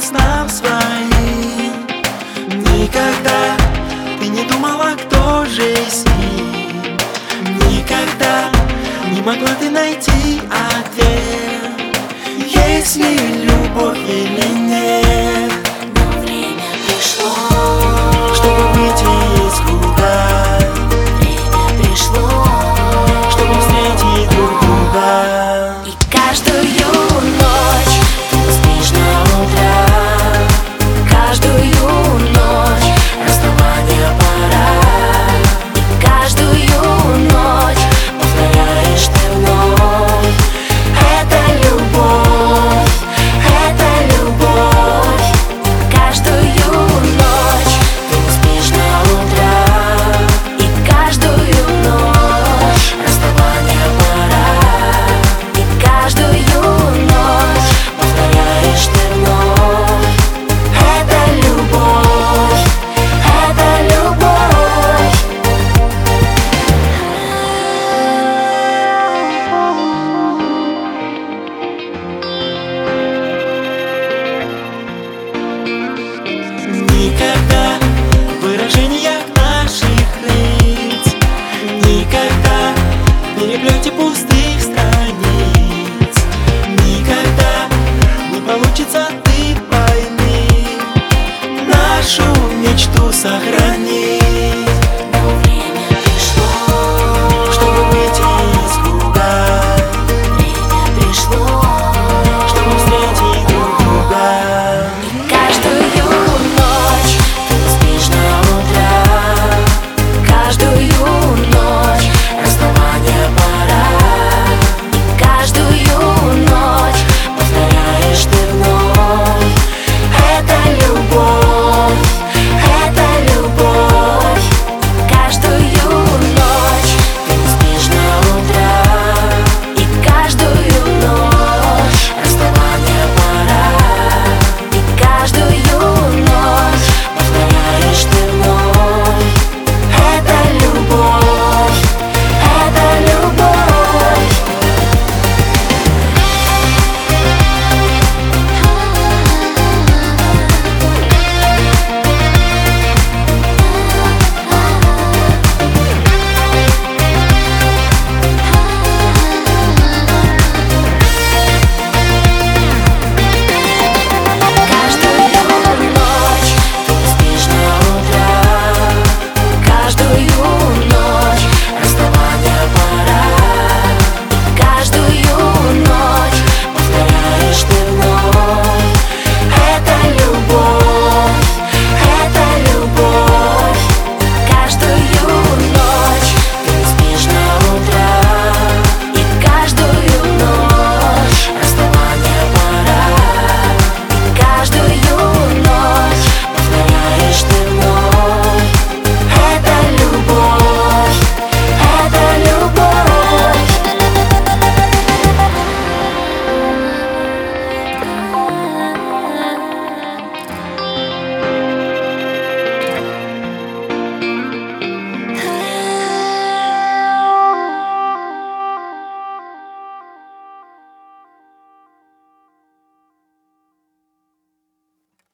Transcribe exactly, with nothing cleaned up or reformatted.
снам своим. Никогда ты не думала, кто же с ним. Никогда не могла ты найти ответ, есть ли любовь или нет. Но время пришло, чтобы выйти из круга. время пришло, чтобы встретить друг друга. и каждую ночь ты спишь на утро, каждую ночь расставание пора, и каждую ночь повторяешь ты вновь. Это любовь, это любовь. Каждую ночь ты спишь на утро, и каждую ночь расставание пора, и каждую ночь повторяешь ты вновь. Это любовь, это любовь. Никогда в выражениях наших лиц, никогда в переплете пустых страниц, никогда не получится, ты пойми, нашу мечту сохрани.